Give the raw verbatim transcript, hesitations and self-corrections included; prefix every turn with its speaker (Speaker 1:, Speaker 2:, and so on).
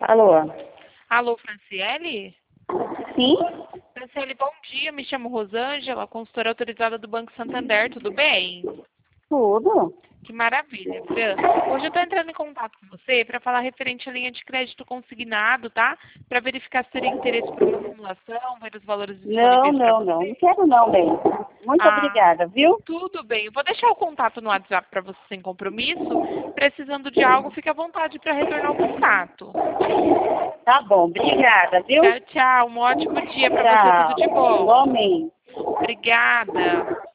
Speaker 1: Alô?
Speaker 2: Alô, Franciele?
Speaker 1: Sim?
Speaker 2: Franciele, bom dia. Me chamo Rosângela, consultora autorizada do Banco Santander. Tudo bem?
Speaker 1: Tudo?
Speaker 2: Que maravilha, Fran. Hoje eu estou entrando em contato com você para falar referente à linha de crédito consignado, tá? Para verificar se teria interesse por uma simulação, ver os valores
Speaker 1: Não,
Speaker 2: disponíveis para
Speaker 1: não, não.
Speaker 2: você.
Speaker 1: Não quero não, bem. Muito
Speaker 2: Ah,
Speaker 1: obrigada, viu?
Speaker 2: tudo bem. Eu vou deixar o contato no WhatsApp para você sem compromisso. Precisando de algo, fique à vontade para retornar o contato.
Speaker 1: Tá bom, obrigada, viu?
Speaker 2: Tchau, tchau. Um ótimo dia para você. Tudo
Speaker 1: Tchau.
Speaker 2: de bom.
Speaker 1: Igualmente.
Speaker 2: Obrigada.